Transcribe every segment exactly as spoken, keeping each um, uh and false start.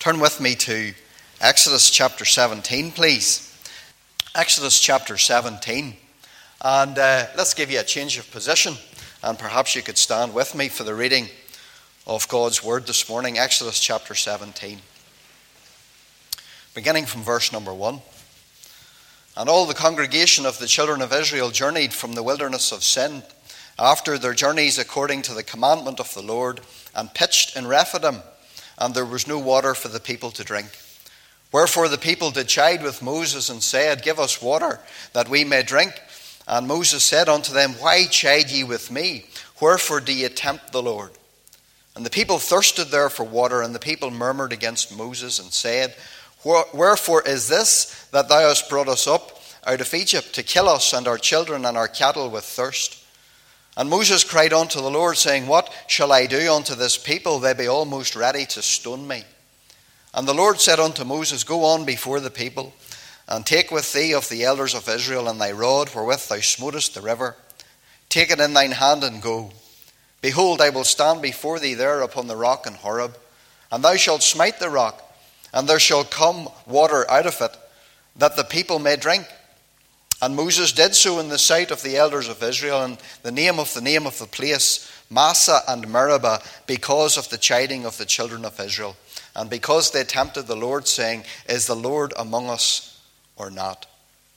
Turn with me to Exodus chapter seventeen, please. Exodus chapter seventeen. And uh, let's give you a change of position. And perhaps you could stand with me for the reading of God's word this morning. Exodus chapter seventeen. Beginning from verse number one. And all the congregation of the children of Israel journeyed from the wilderness of Sin after their journeys according to the commandment of the Lord, and pitched in Rephidim, and there was no water for the people to drink. Wherefore the people did chide with Moses, and said, Give us water, that we may drink. And Moses said unto them, Why chide ye with me? Wherefore do ye tempt the Lord? And the people thirsted there for water, and the people murmured against Moses, and said, Wherefore is this that thou hast brought us up out of Egypt, to kill us and our children and our cattle with thirst? And Moses cried unto the Lord, saying, What shall I do unto this people? They be almost ready to stone me. And the Lord said unto Moses, Go on before the people, and take with thee of the elders of Israel and thy rod wherewith thou smotest the river. Take it in thine hand and go. Behold, I will stand before thee there upon the rock in Horeb, and thou shalt smite the rock, and there shall come water out of it, that the people may drink. And Moses did so in the sight of the elders of Israel, and the name of the name of the place, Massah and Meribah, because of the chiding of the children of Israel, and because they tempted the Lord, saying, Is the Lord among us or not?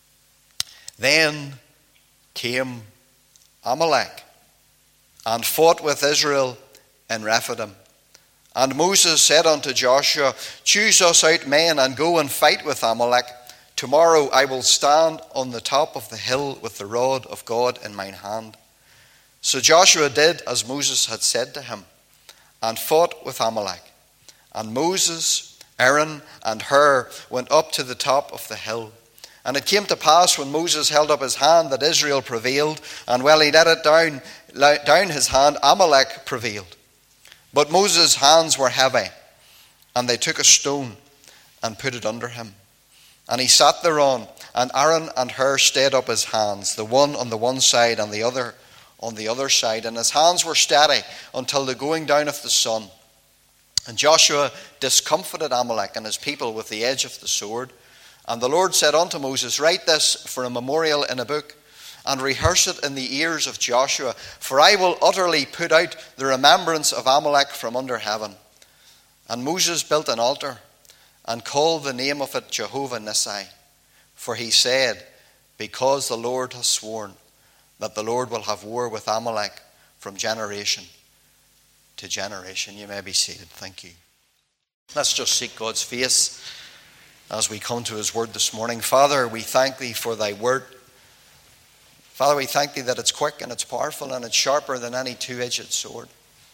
Then came Amalek, and fought with Israel in Rephidim. And Moses said unto Joshua, Choose us out men, and go and fight with Amalek. Tomorrow I will stand on the top of the hill with the rod of God in mine hand. So Joshua did as Moses had said to him, and fought with Amalek. And Moses, Aaron, and Hur went up to the top of the hill. And it came to pass, when Moses held up his hand, that Israel prevailed, and while he let it down, down his hand, Amalek prevailed. But Moses' hands were heavy, and they took a stone and put it under him. And he sat thereon, and Aaron and Hur stayed up his hands, the one on the one side and the other on the other side. And his hands were steady until the going down of the sun. And Joshua discomfited Amalek and his people with the edge of the sword. And the Lord said unto Moses, Write this for a memorial in a book, and rehearse it in the ears of Joshua, for I will utterly put out the remembrance of Amalek from under heaven. And Moses built an altar, and called the name of it Jehovah Nissi. For he said, Because the Lord has sworn that the Lord will have war with Amalek from generation to generation. You may be seated. Thank you. Let's just seek God's face as we come to his word this morning. Father, we thank thee for thy word. Father, we thank thee that it's quick and it's powerful and it's sharper than any two-edged sword.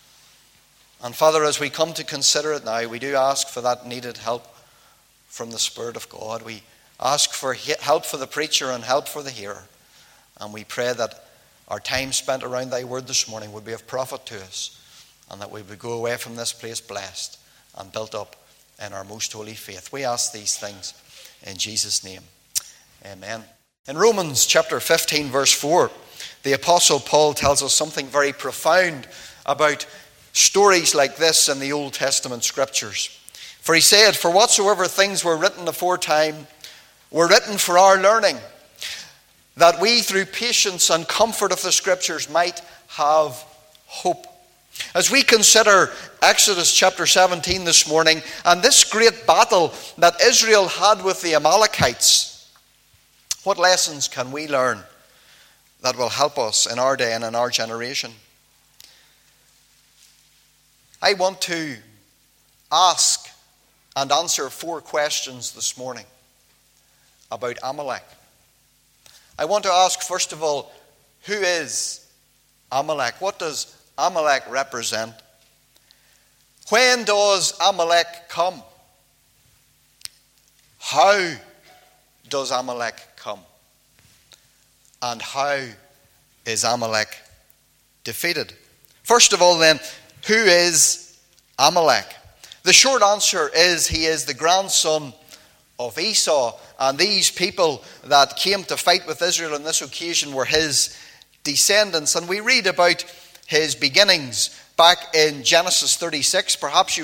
And Father, as we come to consider it now, we do ask for that needed help from the Spirit of God. We ask for help for the preacher and help for the hearer. And we pray that our time spent around thy word this morning would be of profit to us, and that we would go away from this place blessed and built up in our most holy faith. We ask these things in Jesus' name. Amen. In Romans chapter fifteen, verse four, the Apostle Paul tells us something very profound about stories like this in the Old Testament scriptures. For he said, For whatsoever things were written aforetime were written for our learning, that we through patience and comfort of the scriptures might have hope. As we consider Exodus chapter seventeen this morning, and this great battle that Israel had with the Amalekites, what lessons can we learn that will help us in our day and in our generation? I want to ask and answer four questions this morning about Amalek. I want to ask, first of all, who is Amalek? What does Amalek represent? When does Amalek come? How does Amalek come? And how is Amalek defeated? First of all then, who is Amalek? The short answer is he is the grandson of Esau, and these people that came to fight with Israel on this occasion were his descendants. And we read about his beginnings back in Genesis thirty-six. Perhaps you would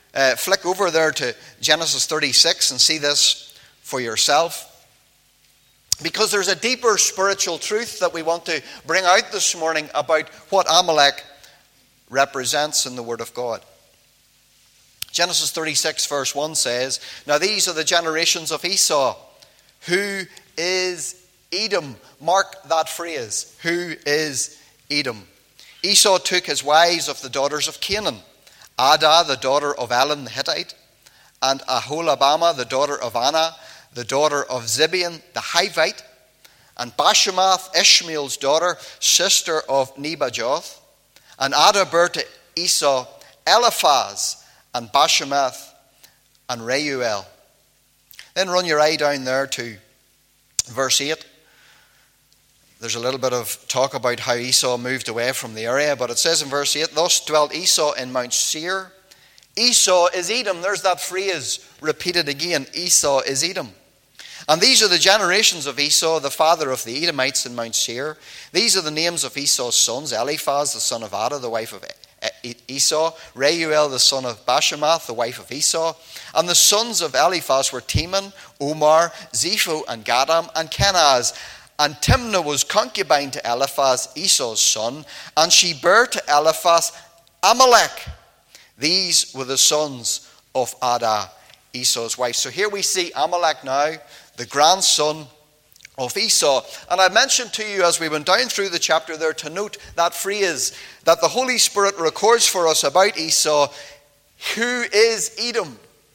uh, flick over there to Genesis thirty-six and see this for yourself. Because there's a deeper spiritual truth that we want to bring out this morning about what Amalek represents in the Word of God. Genesis thirty-six verse one says, "Now these are the generations of Esau, who is Edom." Mark that phrase, who is Edom. "Esau took his wives of the daughters of Canaan, Adah, the daughter of Elon the Hittite, and Aholabama, the daughter of Anna, the daughter of Zibeon the Hivite, and Bashemath, Ishmael's daughter, sister of Nebajoth. And Adah bare to Esau Eliphaz, and Bashemath, and Reuel." Then run your eye down there to verse eight. There's a little bit of talk about how Esau moved away from the area, but it says in verse eight, "Thus dwelt Esau in Mount Seir." Esau is Edom. There's that phrase repeated again. Esau is Edom. "And these are the generations of Esau, the father of the Edomites in Mount Seir. These are the names of Esau's sons: Eliphaz, the son of Adah, the wife of Esau; Reuel, the son of Bashemath, the wife of Esau. And the sons of Eliphaz were Teman, Omar, Zepho, and Gadam, and Kenaz. And Timnah was concubine to Eliphaz, Esau's son, and she bare to Eliphaz Amalek. These were the sons of Adah, Esau's wife." So here we see Amalek now, the grandson of Esau. And I mentioned to you as we went down through the chapter there to note that phrase that the Holy Spirit records for us about Esau, who is Edom.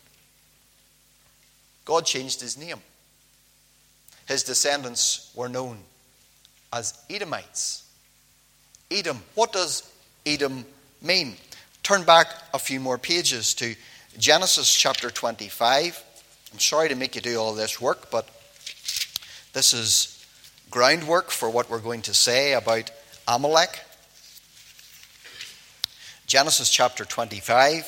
God changed his name. His descendants were known as Edomites. Edom. What does Edom mean? Turn back a few more pages to Genesis chapter twenty-five. I'm sorry to make you do all this work, but this is groundwork for what we're going to say about Amalek. Genesis chapter twenty-five.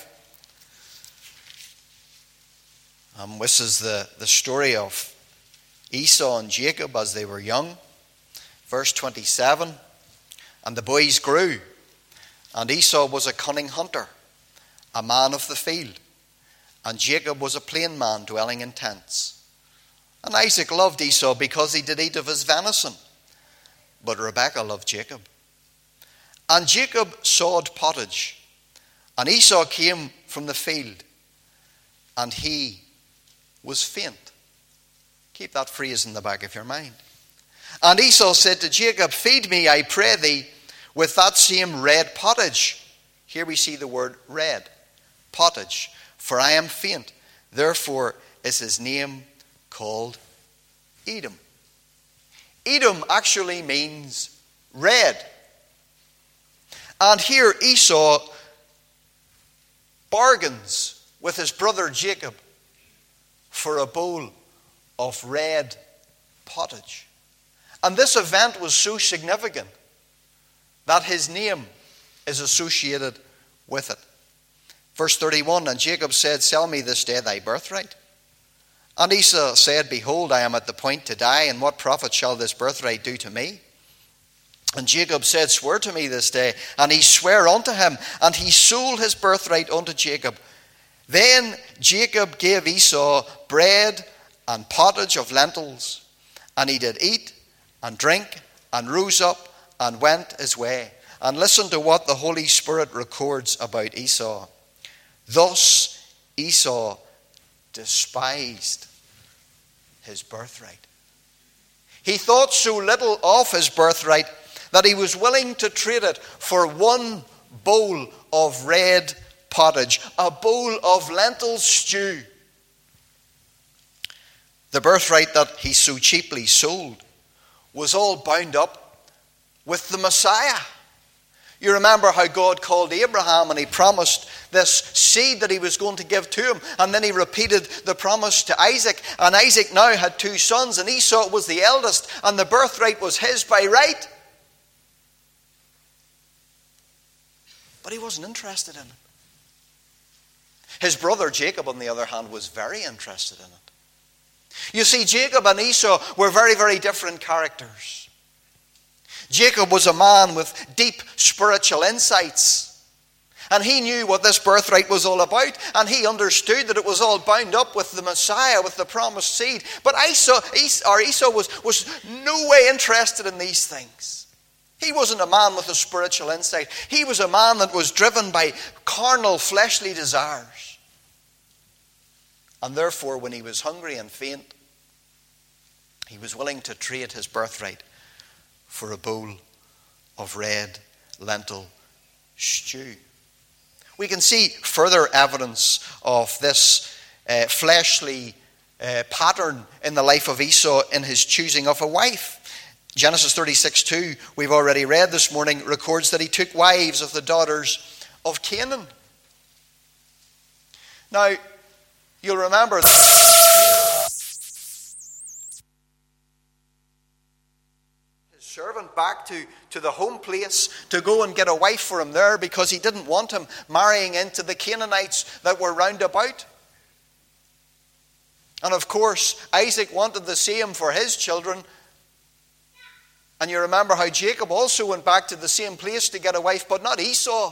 Um, this is the, the story of Esau and Jacob as they were young. Verse twenty-seven. "And the boys grew, and Esau was a cunning hunter, a man of the field, and Jacob was a plain man dwelling in tents. And Isaac loved Esau because he did eat of his venison, but Rebekah loved Jacob. And Jacob sawed pottage, and Esau came from the field, and he was faint." Keep that phrase in the back of your mind. "And Esau said to Jacob, Feed me, I pray thee, with that same red pottage." Here we see the word red, pottage. "For I am faint. Therefore is his name called Edom." Edom actually means red. And here Esau bargains with his brother Jacob for a bowl of red pottage. And this event was so significant that his name is associated with it. Verse thirty-one, "And Jacob said, Sell me this day thy birthright. And Esau said, Behold, I am at the point to die, and what profit shall this birthright do to me? And Jacob said, Swear to me this day. And he sware unto him, and he sold his birthright unto Jacob. Then Jacob gave Esau bread and pottage of lentils, and he did eat and drink, and rose up and went his way." And listen to what the Holy Spirit records about Esau. "Thus Esau despised his birthright." He thought so little of his birthright that he was willing to trade it for one bowl of red pottage, a bowl of lentil stew. The birthright that he so cheaply sold was all bound up with the Messiah. You remember how God called Abraham and he promised this seed that he was going to give to him. And then he repeated the promise to Isaac. And Isaac now had two sons, and Esau was the eldest, and the birthright was his by right. But he wasn't interested in it. His brother Jacob, on the other hand, was very interested in it. You see, Jacob and Esau were very, very different characters. Jacob was a man with deep spiritual insights. And he knew what this birthright was all about. And he understood that it was all bound up with the Messiah, with the promised seed. But Esau, or Esau was, was no way interested in these things. He wasn't a man with a spiritual insight. He was a man that was driven by carnal, fleshly desires. And therefore, when he was hungry and faint, he was willing to trade his birthright for a bowl of red lentil stew. We can see further evidence of this uh, fleshly uh, pattern in the life of Esau in his choosing of a wife. Genesis thirty-six two, we've already read this morning, records that he took wives of the daughters of Canaan. Now, you'll remember servant back to, to the home place to go and get a wife for him there, because he didn't want him marrying into the Canaanites that were round about. And of course, Isaac wanted the same for his children. And you remember how Jacob also went back to the same place to get a wife, but not Esau.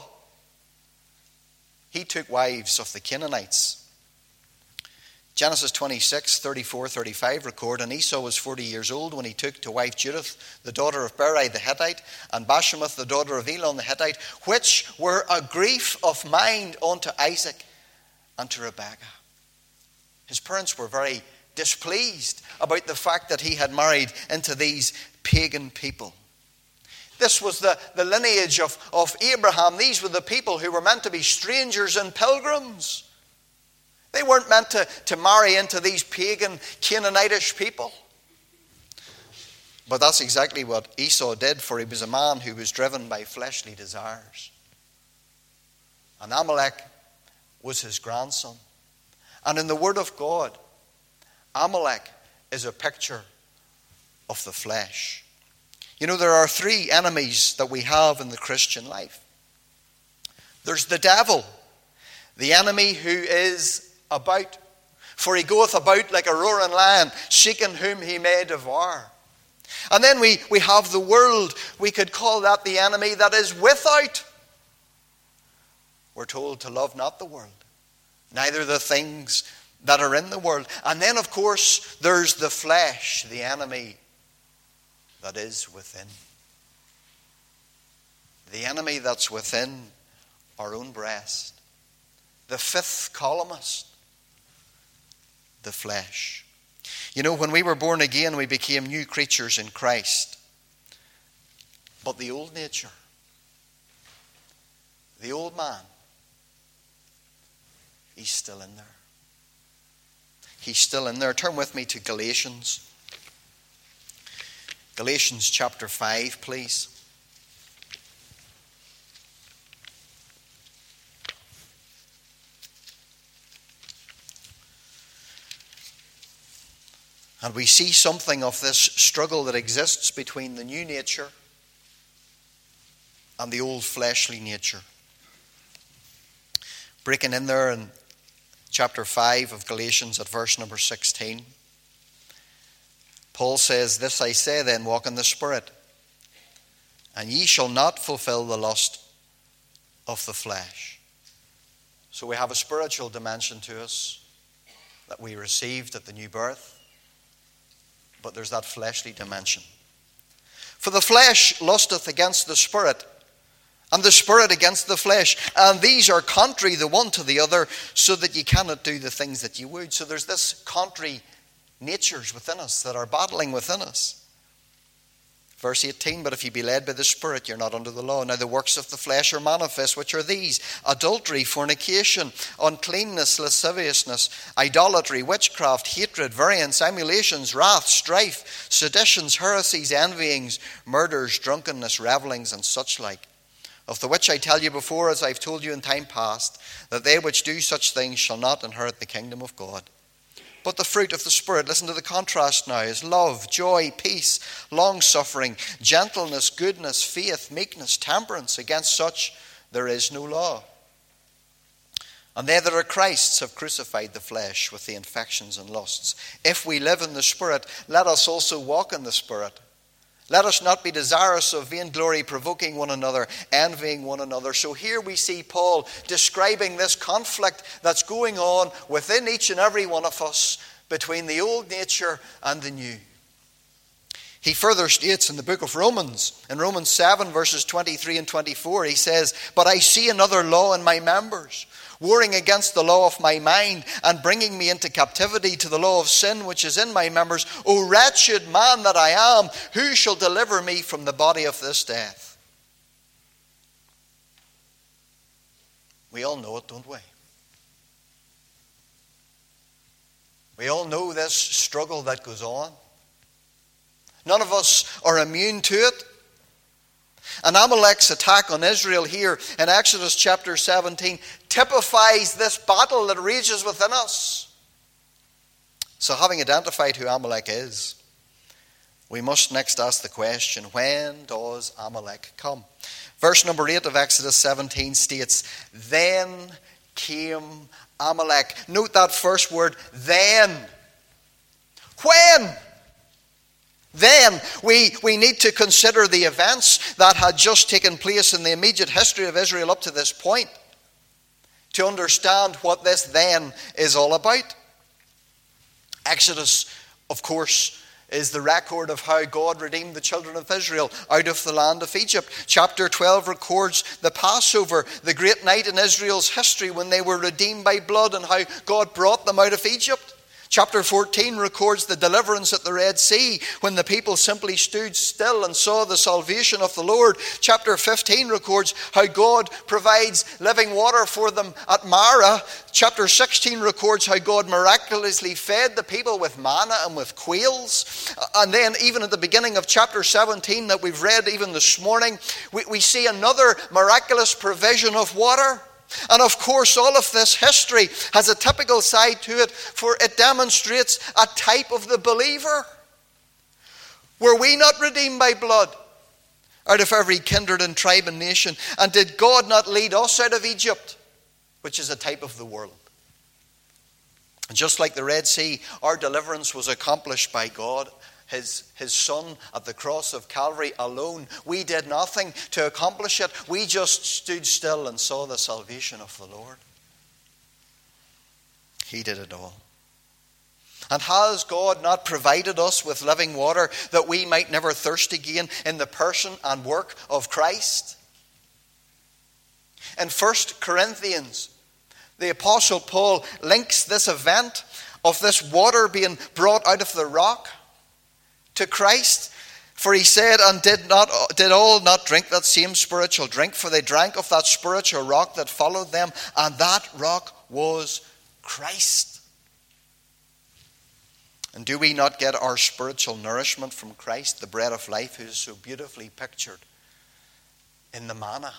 He took wives of the Canaanites. Genesis twenty-six, thirty-four, thirty-five record, and Esau was forty years old when he took to wife Judith, the daughter of Berai the Hittite, and Bashemath, the daughter of Elon the Hittite, which were a grief of mind unto Isaac and to Rebekah. His parents were very displeased about the fact that he had married into these pagan people. This was the, the lineage of, of Abraham. These were the people who were meant to be strangers and pilgrims. They weren't meant to, to marry into these pagan Canaanitish people. But that's exactly what Esau did, for he was a man who was driven by fleshly desires. And Amalek was his grandson. And in the Word of God, Amalek is a picture of the flesh. You know, there are three enemies that we have in the Christian life. There's the devil, the enemy who is about. For he goeth about like a roaring lion, seeking whom he may devour. And then we, we have the world. We could call that the enemy that is without. We're told to love not the world, neither the things that are in the world. And then, of course, there's the flesh, the enemy that is within. The enemy that's within our own breast. The fifth columnist, the flesh. You know, when we were born again, we became new creatures in Christ. But the old nature, the old man, he's still in there. He's still in there. Turn with me to Galatians. Galatians chapter five, please. And we see something of this struggle that exists between the new nature and the old fleshly nature. Breaking in there in chapter five of Galatians at verse number sixteen. Paul says, "This I say then, walk in the Spirit, and ye shall not fulfill the lust of the flesh." So we have a spiritual dimension to us that we received at the new birth. But there's that fleshly dimension. For the flesh lusteth against the Spirit, and the Spirit against the flesh. And these are contrary the one to the other, so that ye cannot do the things that ye would. So there's this contrary natures within us that are battling within us. Verse eighteen, "But if ye be led by the Spirit, you're not under the law. Now the works of the flesh are manifest, which are these: adultery, fornication, uncleanness, lasciviousness, idolatry, witchcraft, hatred, variance, emulations, wrath, strife, seditions, heresies, envyings, murders, drunkenness, revellings, and such like. Of the which I tell you before, as I've told you in time past, that they which do such things shall not inherit the kingdom of God. But the fruit of the Spirit," listen to the contrast now, "is love, joy, peace, long-suffering, gentleness, goodness, faith, meekness, temperance. Against such there is no law. And they that are Christ's have crucified the flesh with the affections and lusts. If we live in the Spirit, let us also walk in the Spirit. Let us not be desirous of vainglory, provoking one another, envying one another. So here we see Paul describing this conflict that's going on within each and every one of us between the old nature and the new. He further states in the book of Romans, in Romans seven verses twenty-three and twenty-four, he says, "But I see another law in my members, warring against the law of my mind and bringing me into captivity to the law of sin which is in my members. O wretched man that I am, who shall deliver me from the body of this death?" We all know it, don't we? We all know this struggle that goes on. None of us are immune to it. And Amalek's attack on Israel here in Exodus chapter seventeen typifies this battle that rages within us. So having identified who Amalek is, we must next ask the question, when does Amalek come? Verse number eight of Exodus seventeen states, "Then came Amalek." Note that first word, then. When? Then we, we need to consider the events that had just taken place in the immediate history of Israel up to this point to understand what this then is all about. Exodus, of course, is the record of how God redeemed the children of Israel out of the land of Egypt. Chapter twelve records the Passover, the great night in Israel's history when they were redeemed by blood and how God brought them out of Egypt. Chapter fourteen records the deliverance at the Red Sea when the people simply stood still and saw the salvation of the Lord. Chapter fifteen records how God provides living water for them at Marah. Chapter sixteen records how God miraculously fed the people with manna and with quails. And then even at the beginning of chapter seventeen that we've read even this morning, we, we see another miraculous provision of water. And of course, all of this history has a typical side to it, for it demonstrates a type of the believer. Were we not redeemed by blood out of every kindred and tribe and nation? And did God not lead us out of Egypt, which is a type of the world? And just like the Red Sea, our deliverance was accomplished by God. His, his Son at the cross of Calvary alone. We did nothing to accomplish it. We just stood still and saw the salvation of the Lord. He did it all. And has God not provided us with living water that we might never thirst again in the person and work of Christ? In First Corinthians, the Apostle Paul links this event of this water being brought out of the rock to Christ. For he said, "And did not did all not drink that same spiritual drink? For they drank of that spiritual rock that followed them, and that rock was Christ." And do we not get our spiritual nourishment from Christ, the bread of life, who is so beautifully pictured in the manna?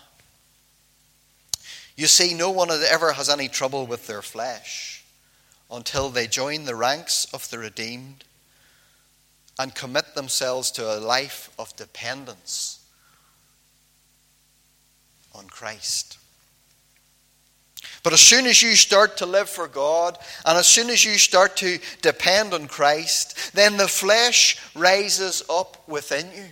You see, no one ever has any trouble with their flesh until they join the ranks of the redeemed and commit themselves to a life of dependence on Christ. But as soon as you start to live for God, and as soon as you start to depend on Christ, then the flesh rises up within you.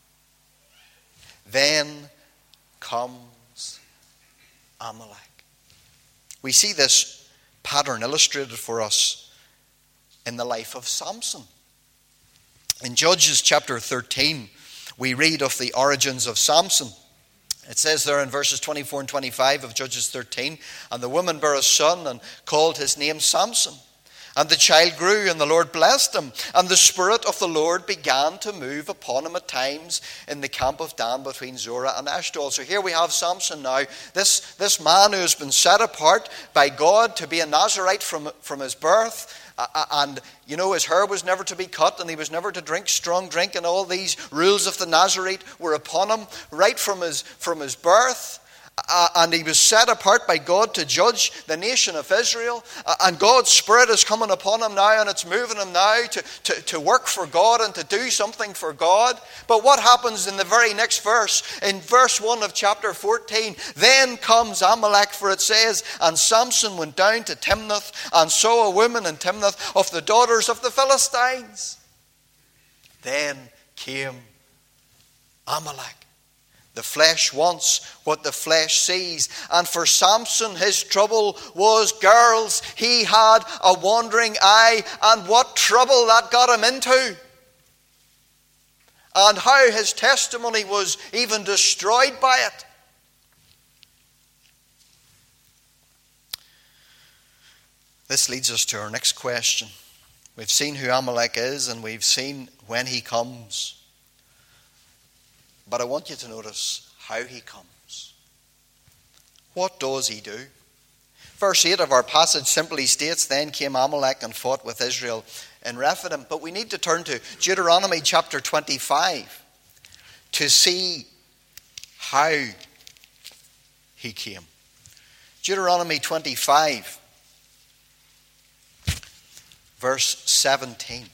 Then comes Amalek. We see this pattern illustrated for us in the life of Samson. In Judges chapter thirteen, we read of the origins of Samson. It says there in verses twenty-four and twenty-five of Judges thirteen, "And the woman bare a son, and called his name Samson. And the child grew, and the Lord blessed him. And the Spirit of the Lord began to move upon him at times in the camp of Dan between Zorah and Eshtaol." So here we have Samson now, this, this man who has been set apart by God to be a Nazirite from, from his birth. Uh, and, you know, his hair was never to be cut, and he was never to drink strong drink, and all these rules of the Nazirite were upon him right from his, from his birth. Uh, and he was set apart by God to judge the nation of Israel. Uh, and God's Spirit is coming upon him now, and it's moving him now to, to, to work for God and to do something for God. But what happens in the very next verse? In verse one of chapter fourteen, "Then comes Amalek," for it says, "And Samson went down to Timnath and saw a woman in Timnath of the daughters of the Philistines." Then came Amalek. The flesh wants what the flesh sees. And for Samson, his trouble was girls. He had a wandering eye, and what trouble that got him into. And how his testimony was even destroyed by it. This leads us to our next question. We've seen who Amalek is, and we've seen when he comes. But I want you to notice how he comes. What does he do? Verse eight of our passage simply states, "Then came Amalek and fought with Israel in Rephidim." But we need to turn to Deuteronomy chapter twenty-five to see how he came. Deuteronomy twenty-five, verse seventeen.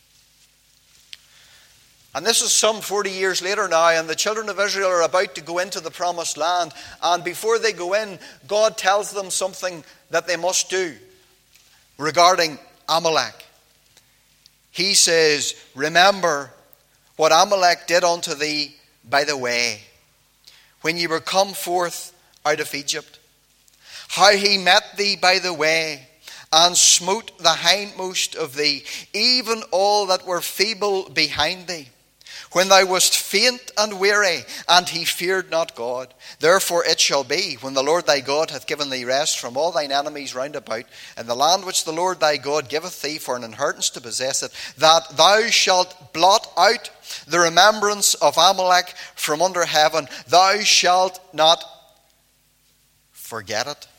And this is some forty years later now, and the children of Israel are about to go into the promised land. And before they go in, God tells them something that they must do regarding Amalek. He says, "Remember what Amalek did unto thee by the way, when ye were come forth out of Egypt, how he met thee by the way, and smote the hindmost of thee, even all that were feeble behind thee, when thou wast faint and weary, and he feared not God. Therefore it shall be, when the Lord thy God hath given thee rest from all thine enemies round about, in the land which the Lord thy God giveth thee for an inheritance to possess it, that thou shalt blot out the remembrance of Amalek from under heaven. Thou shalt not forget it."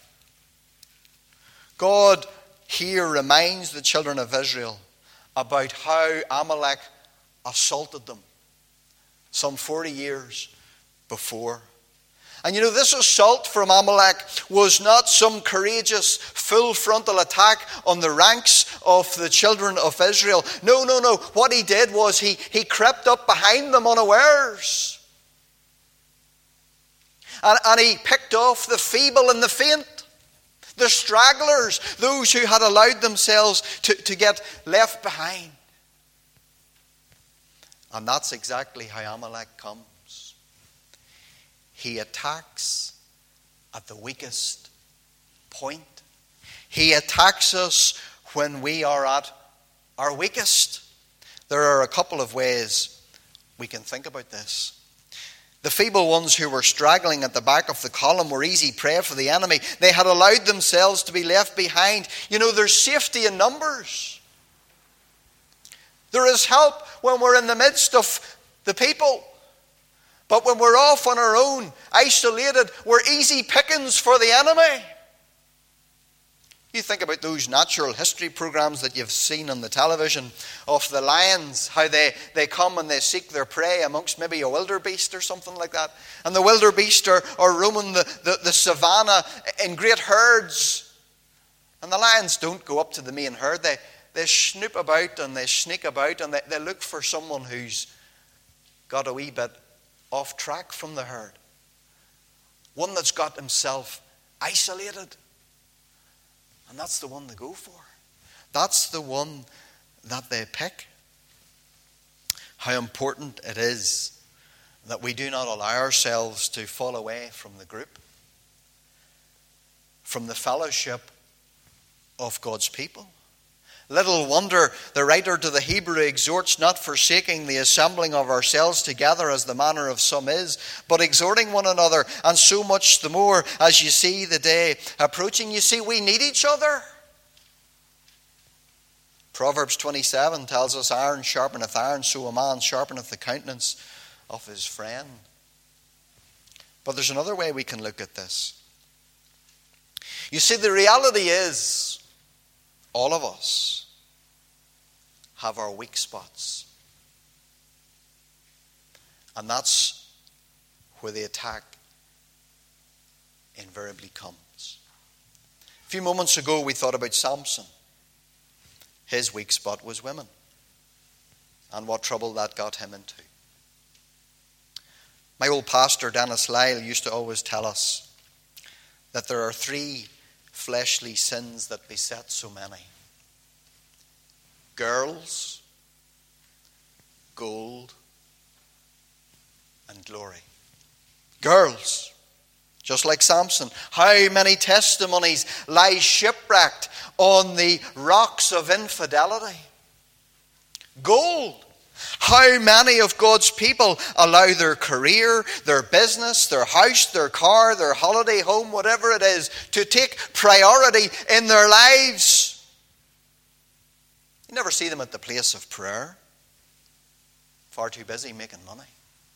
God here reminds the children of Israel about how Amalek assaulted them some forty years before. And you know, this assault from Amalek was not some courageous full frontal attack on the ranks of the children of Israel. No, no, no. What he did was he, he crept up behind them unawares. And, and he picked off the feeble and the faint. The stragglers, those who had allowed themselves to, to get left behind. And that's exactly how Amalek comes. He attacks at the weakest point. He attacks us when we are at our weakest. There are a couple of ways we can think about this. The feeble ones who were straggling at the back of the column were easy prey for the enemy. They had allowed themselves to be left behind. You know, there's safety in numbers. There is help when we're in the midst of the people. But when we're off on our own, isolated, we're easy pickings for the enemy. You think about those natural history programs that you've seen on the television of the lions, how they, they come and they seek their prey amongst maybe a wildebeest or something like that. And the wildebeest are, are roaming the, the, the savannah in great herds. And the lions don't go up to the main herd. They, they snoop about and they sneak about and they, they look for someone who's got a wee bit off track from the herd. One that's got himself isolated. And that's the one they go for. That's the one that they pick. How important it is that we do not allow ourselves to fall away from the group, from the fellowship of God's people. Little wonder the writer to the Hebrew exhorts not forsaking the assembling of ourselves together as the manner of some is, but exhorting one another, and so much the more as you see the day approaching. You see, we need each other. Proverbs twenty-seven tells us, "Iron sharpeneth iron, so a man sharpeneth the countenance of his friend." But there's another way we can look at this. You see, the reality is, all of us have our weak spots. And that's where the attack invariably comes. A few moments ago we thought about Samson. His weak spot was women. And what trouble that got him into. My old pastor, Dennis Lyle, used to always tell us that there are three fleshly sins that beset so many. Girls, gold, and glory. Girls, just like Samson, how many testimonies lie shipwrecked on the rocks of infidelity? Gold, how many of God's people allow their career, their business, their house, their car, their holiday home, whatever it is, to take priority in their lives? You never see them at the place of prayer. Far too busy making money.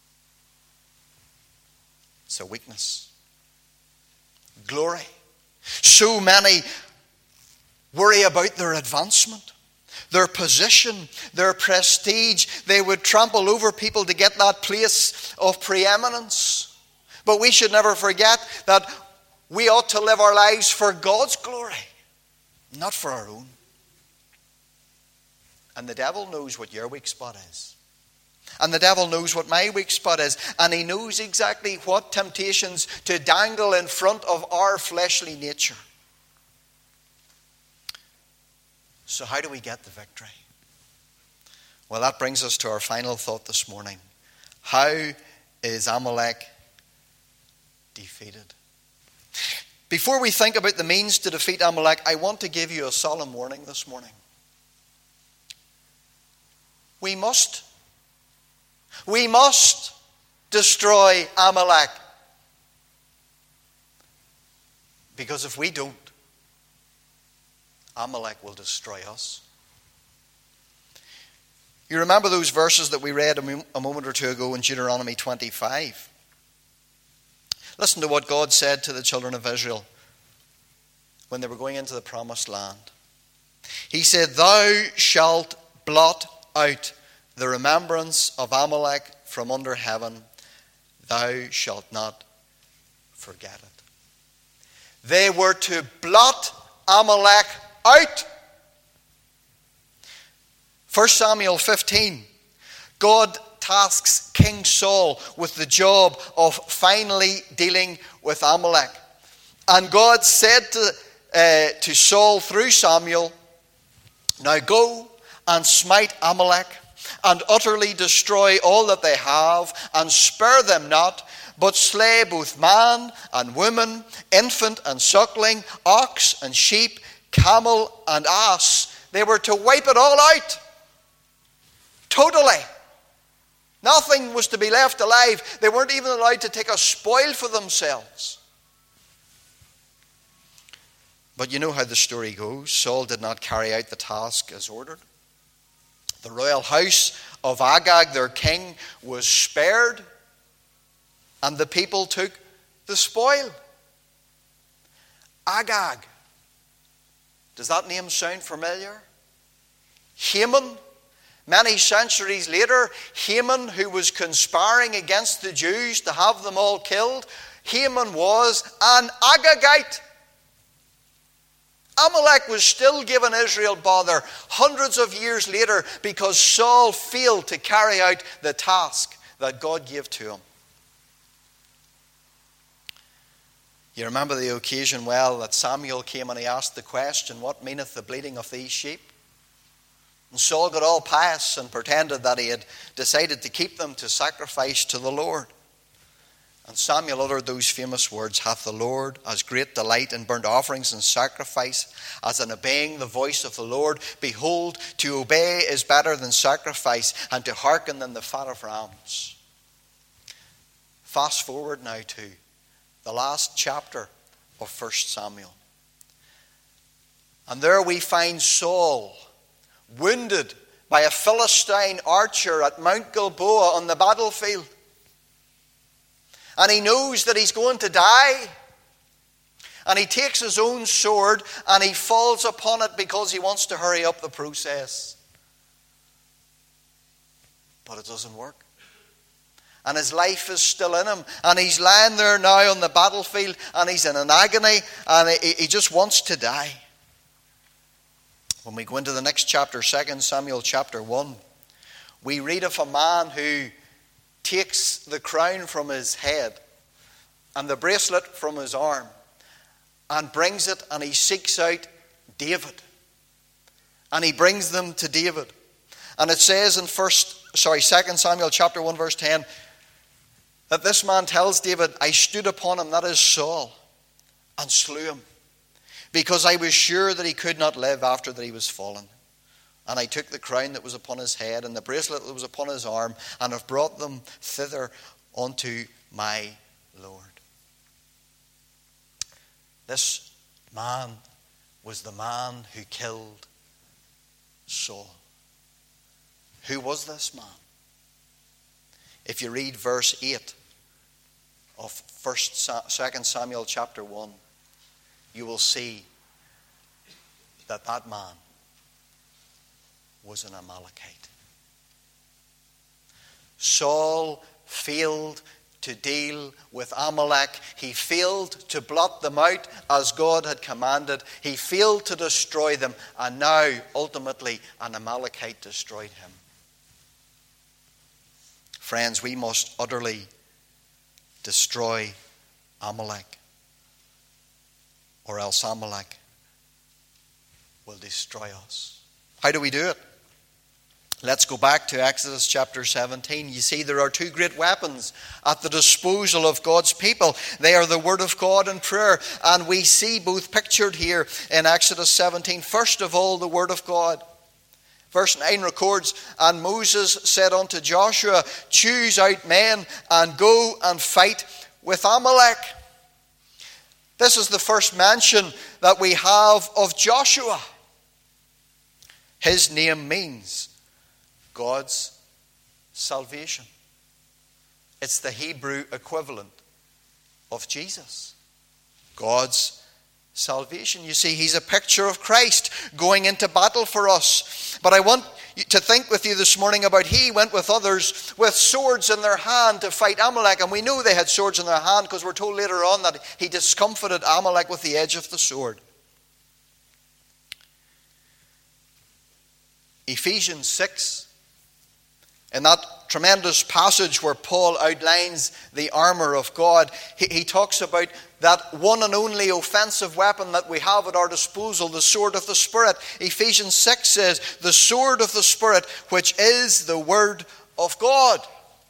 It's a weakness. Glory. So many worry about their advancement, their position, their prestige. They would trample over people to get that place of preeminence. But we should never forget that we ought to live our lives for God's glory, not for our own. And the devil knows what your weak spot is. And the devil knows what my weak spot is. And he knows exactly what temptations to dangle in front of our fleshly nature. So how do we get the victory? Well, that brings us to our final thought this morning. How is Amalek defeated? Before we think about the means to defeat Amalek, I want to give you a solemn warning this morning. We must We must destroy Amalek. Because if we don't, Amalek will destroy us. You remember those verses that we read a moment or two ago in Deuteronomy twenty-five? Listen to what God said to the children of Israel when they were going into the promised land. He said, "Thou shalt blot out the remembrance of Amalek from under heaven, thou shalt not forget it." They were to blot Amalek out. First Samuel fifteen, God tasks King Saul with the job of finally dealing with Amalek. And God said to, uh, to Saul through Samuel, "Now go and smite Amalek, and utterly destroy all that they have, and spare them not, but slay both man and woman, infant and suckling, ox and sheep, camel and ass." They were to wipe it all out. Totally. Nothing was to be left alive. They weren't even allowed to take a spoil for themselves. But you know how the story goes. Saul did not carry out the task as ordered. The royal house of Agag, their king, was spared, and the people took the spoil. Agag. Does that name sound familiar? Haman. Many centuries later, Haman, who was conspiring against the Jews to have them all killed, Haman was an Agagite. Amalek was still giving Israel bother hundreds of years later because Saul failed to carry out the task that God gave to him. You remember the occasion well that Samuel came and he asked the question, "What meaneth the bleating of these sheep?" And Saul got all pious and pretended that he had decided to keep them to sacrifice to the Lord. And Samuel uttered those famous words, "Hath the Lord as great delight in burnt offerings and sacrifice as in obeying the voice of the Lord? Behold, to obey is better than sacrifice, and to hearken than the fat of rams." Fast forward now to the last chapter of First Samuel. And there we find Saul wounded by a Philistine archer at Mount Gilboa on the battlefield. And he knows that he's going to die. And he takes his own sword and he falls upon it because he wants to hurry up the process. But it doesn't work. And his life is still in him. And he's lying there now on the battlefield and he's in an agony and he, he just wants to die. When we go into the next chapter, Second Samuel chapter one, we read of a man who takes the crown from his head and the bracelet from his arm and brings it, and he seeks out David. And he brings them to David. And it says in first, sorry, Second Samuel chapter one verse ten, that this man tells David, I stood upon him, that is Saul, and slew him, because I was sure that he could not live after that he was fallen. And I took the crown that was upon his head and the bracelet that was upon his arm, and have brought them thither unto my Lord. This man was the man who killed Saul. Who was this man? If you read verse eight of First, Second Samuel chapter one, you will see that that man was an Amalekite. Saul failed to deal with Amalek. He failed to blot them out as God had commanded. He failed to destroy them, and now ultimately an Amalekite destroyed him. Friends, we must utterly destroy Amalek, or else Amalek will destroy us. How do we do it? Let's go back to Exodus chapter seventeen. You see, there are two great weapons at the disposal of God's people. They are the Word of God and prayer. And we see both pictured here in Exodus seventeen. First of all, the Word of God. Verse nine records, And Moses said unto Joshua, Choose out men and go and fight with Amalek. This is the first mention that we have of Joshua. His name means God's salvation. It's the Hebrew equivalent of Jesus. God's salvation. You see, he's a picture of Christ going into battle for us. But I want to think with you this morning about he went with others with swords in their hand to fight Amalek. And we know they had swords in their hand because we're told later on that he discomfited Amalek with the edge of the sword. Ephesians six, in that tremendous passage where Paul outlines the armor of God, he, he talks about that one and only offensive weapon that we have at our disposal, the sword of the Spirit. Ephesians six says, the sword of the Spirit, which is the Word of God.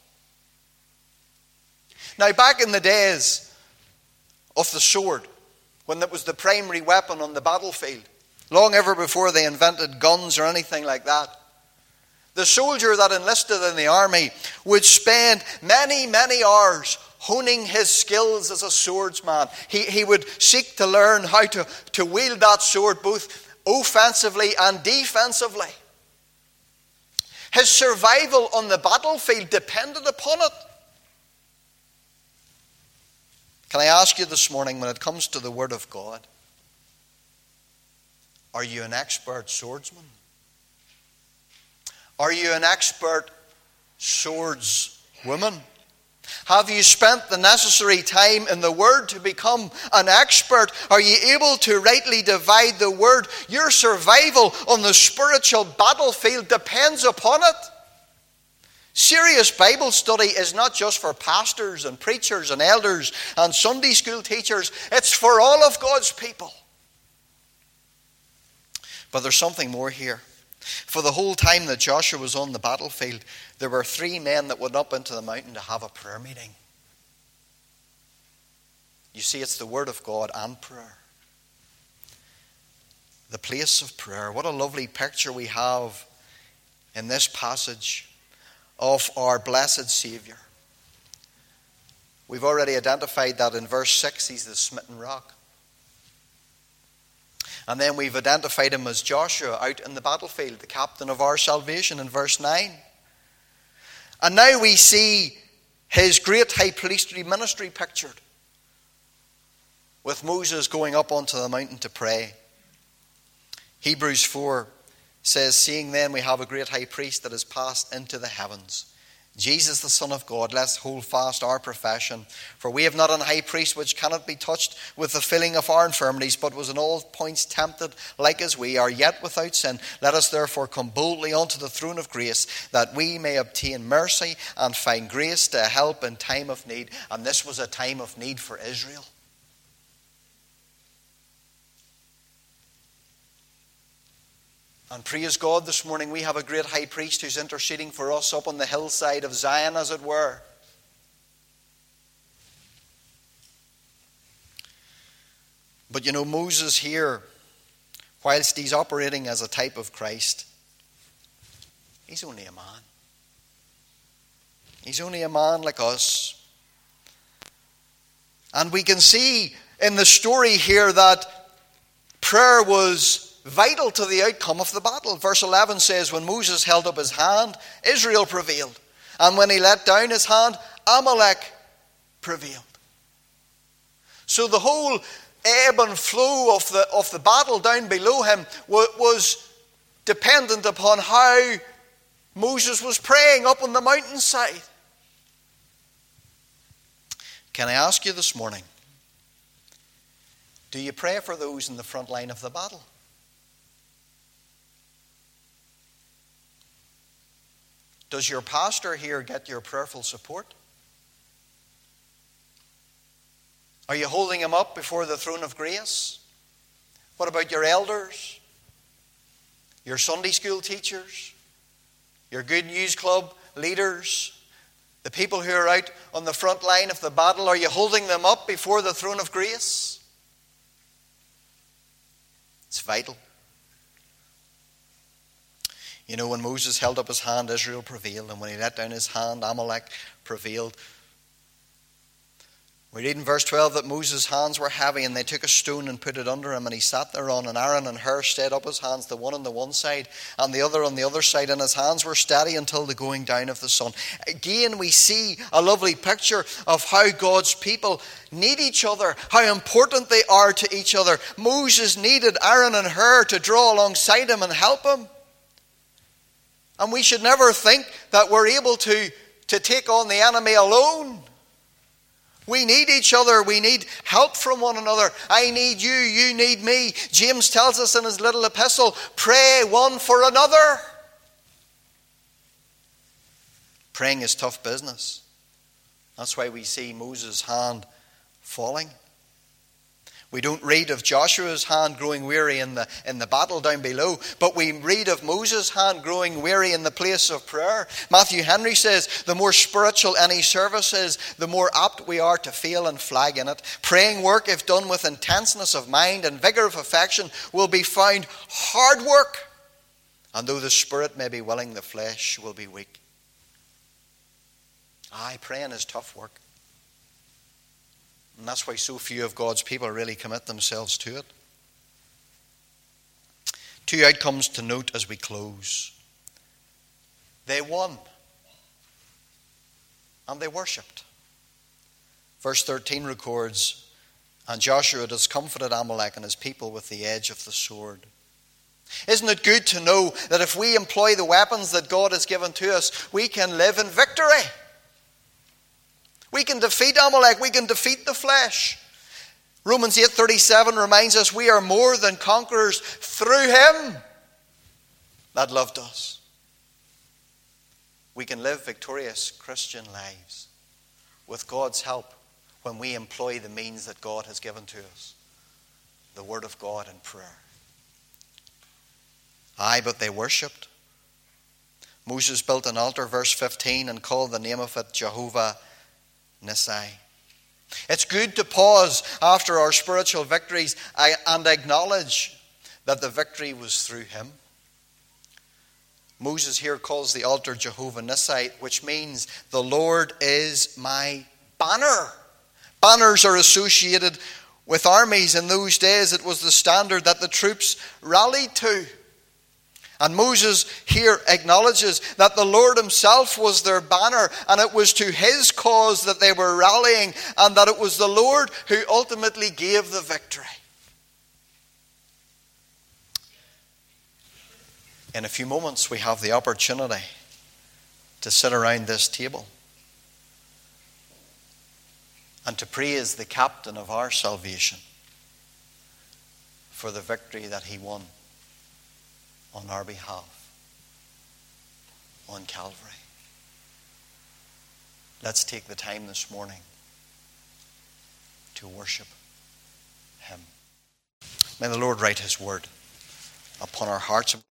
Now, back in the days of the sword, when it was the primary weapon on the battlefield, long ever before they invented guns or anything like that, the soldier that enlisted in the army would spend many, many hours honing his skills as a swordsman. He, he would seek to learn how to, to wield that sword both offensively and defensively. His survival on the battlefield depended upon it. Can I ask you this morning, when it comes to the Word of God, are you an expert swordsman? Are you an expert swordswoman? Have you spent the necessary time in the Word to become an expert? Are you able to rightly divide the Word? Your survival on the spiritual battlefield depends upon it. Serious Bible study is not just for pastors and preachers and elders and Sunday school teachers. It's for all of God's people. But there's something more here. For the whole time that Joshua was on the battlefield, there were three men that went up into the mountain to have a prayer meeting. You see, it's the Word of God and prayer. The place of prayer. What a lovely picture we have in this passage of our blessed Savior. We've already identified that in verse six, he's the smitten rock. And then we've identified him as Joshua out in the battlefield, the captain of our salvation in verse nine. And now we see his great high priestly ministry pictured, with Moses going up onto the mountain to pray. Hebrews four says, Seeing then we have a great high priest that has passed into the heavens, Jesus the Son of God, let's hold fast our profession. For we have not an high priest which cannot be touched with the feeling of our infirmities, but was in all points tempted like as we are, yet without sin. Let us therefore come boldly unto the throne of grace, that we may obtain mercy and find grace to help in time of need. And this was a time of need for Israel. And praise God, this morning we have a great high priest who's interceding for us up on the hillside of Zion, as it were. But you know, Moses here, whilst he's operating as a type of Christ, he's only a man. He's only a man like us. And we can see in the story here that prayer was vital to the outcome of the battle. Verse eleven says, when Moses held up his hand, Israel prevailed. And when he let down his hand, Amalek prevailed. So the whole ebb and flow of the, of the battle down below him was dependent upon how Moses was praying up on the mountainside. Can I ask you this morning, do you pray for those in the front line of the battle? Does your pastor here get your prayerful support? Are you holding him up before the throne of grace? What about your elders? Your Sunday school teachers? Your Good News Club leaders? The people who are out on the front line of the battle, are you holding them up before the throne of grace? It's vital. You know, when Moses held up his hand, Israel prevailed. And when he let down his hand, Amalek prevailed. We read in verse twelve that Moses' hands were heavy, and they took a stone and put it under him, and he sat thereon. And Aaron and Hur stayed up his hands, the one on the one side and the other on the other side, and his hands were steady until the going down of the sun. Again, we see a lovely picture of how God's people need each other, how important they are to each other. Moses needed Aaron and Hur to draw alongside him and help him. And we should never think that we're able to, to take on the enemy alone. We need each other. We need help from one another. I need you. You need me. James tells us in his little epistle, pray one for another. Praying is tough business. That's why we see Moses' hand falling. We don't read of Joshua's hand growing weary in the, in the battle down below, but we read of Moses' hand growing weary in the place of prayer. Matthew Henry says, the more spiritual any service is, the more apt we are to fail and flag in it. Praying work, if done with intenseness of mind and vigor of affection, will be found hard work. And though the spirit may be willing, the flesh will be weak. Aye, praying is tough work. And that's why so few of God's people really commit themselves to it. Two outcomes to note as we close. They won. And they worshipped. Verse thirteen records, and Joshua discomfited Amalek and his people with the edge of the sword. Isn't it good to know that if we employ the weapons that God has given to us, we can live in victory? We can defeat Amalek. We can defeat the flesh. Romans eight thirty-seven reminds us we are more than conquerors through him that loved us. We can live victorious Christian lives with God's help when we employ the means that God has given to us. The Word of God and prayer. Aye, but they worshipped. Moses built an altar, verse fifteen, and called the name of it Jehovah Nissi. It's good to pause after our spiritual victories and acknowledge that the victory was through him. Moses here calls the altar Jehovah Nissi, which means the Lord is my banner. Banners are associated with armies. In those days, it was the standard that the troops rallied to. And Moses here acknowledges that the Lord himself was their banner, and it was to his cause that they were rallying, and that it was the Lord who ultimately gave the victory. In a few moments, we have the opportunity to sit around this table and to praise the captain of our salvation for the victory that he won on our behalf on Calvary. Let's take the time this morning to worship him. May the Lord write his word upon our hearts.